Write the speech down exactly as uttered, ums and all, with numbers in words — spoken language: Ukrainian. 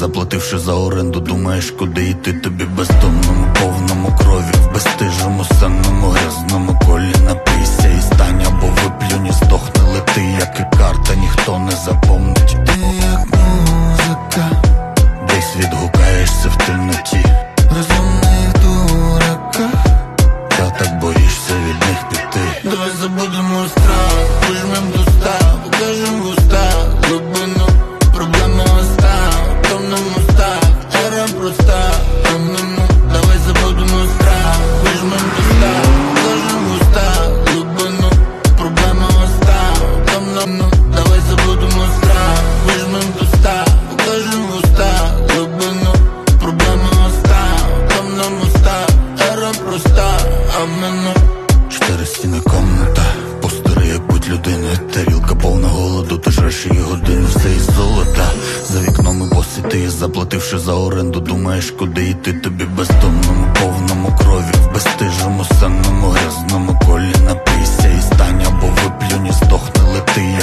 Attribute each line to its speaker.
Speaker 1: заплативши за оренду, думаєш, куди йти тобі бездомному, повному крові, в безстижому, сенному, грязному колі. Напийся і стань, або виплюнь і здохни, лети, як і карта, ніхто не запомнить.
Speaker 2: Ти як музика,
Speaker 1: десь відгукаєшся в темноті,
Speaker 2: розумних дураках,
Speaker 1: та так боїшся від них піти.
Speaker 2: давай забудемо страх, вижмем до ста, покажем в уста глибину, проблеми оста, в томному стах, ера проста, ну-ну-ну. Давай забудемо страх, вижмем до ста, покажем в уста глибину, проблеми оста, в томному. Давай забудемо страх, вижмем до ста, покажем в уста глибину, проблеми оста, в томному стах, ера проста, ну-ну.
Speaker 1: Чотири стіни комната, постери, як будь людини, тарілка повна голоду, ти жреш її годину, все із золота. За вікном і босий ти, заплативши за оренду, думаєш, куди йти тобі бездомному, повному крові, в безстижому, сенному, грязному колі. Напийся і стань, або виплюнь і здохни, лети,